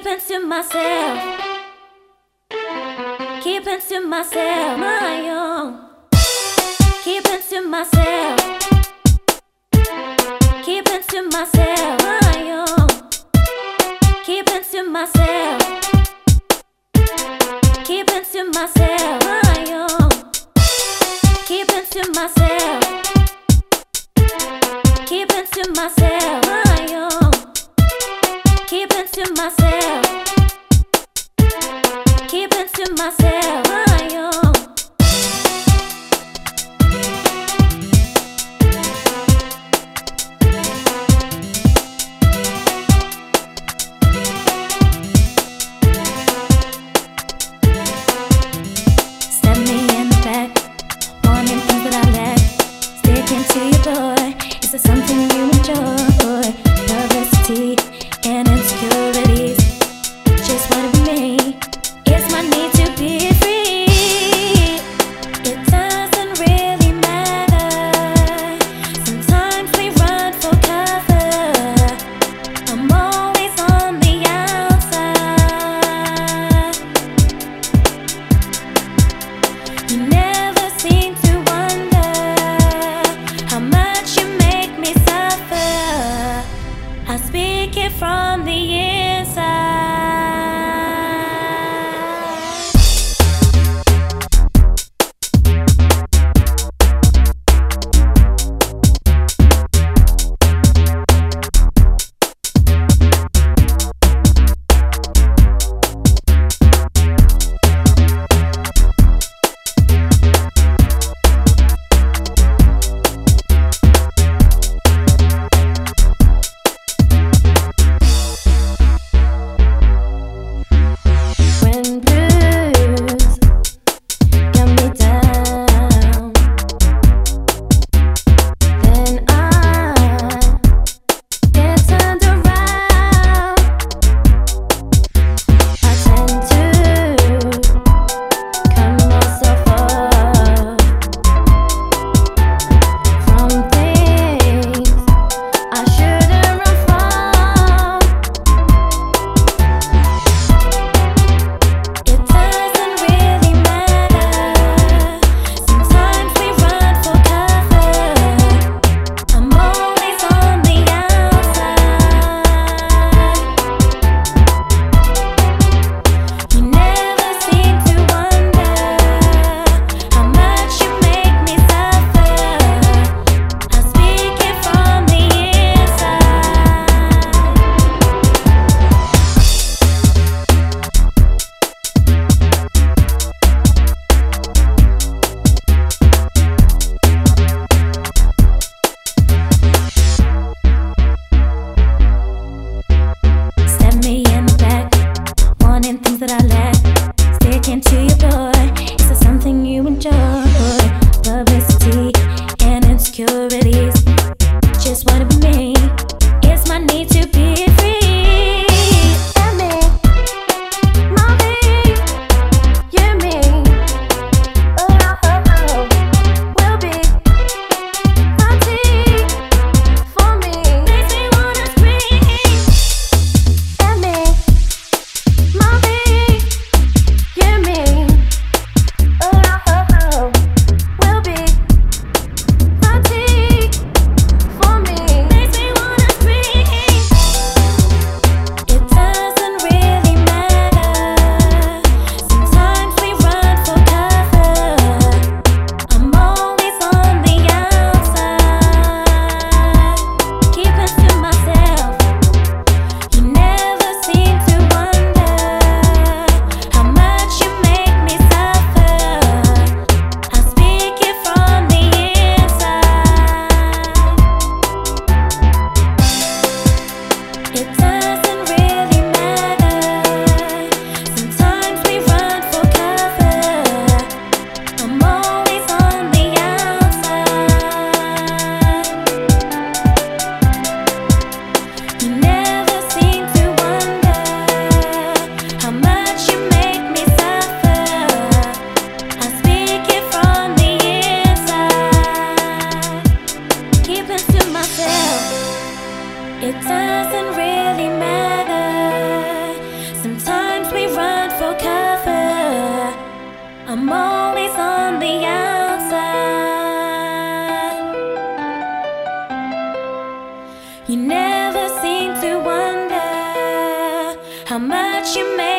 Keeping to myself, keeping to myself, my own. Keeping to myself, keeping to myself, my own. Keeping to myself, keeping to myself, my own. Keeping to myself, keeping to myself, my own. Keeping to myself, keeping to myself, my own. Stab me in the back, wanting things that I lack. Sticking to your boy, is there something you enjoy? Publicity and insecurities, just wanna be me. It's my need to be free. You never seem to wonder how much you make.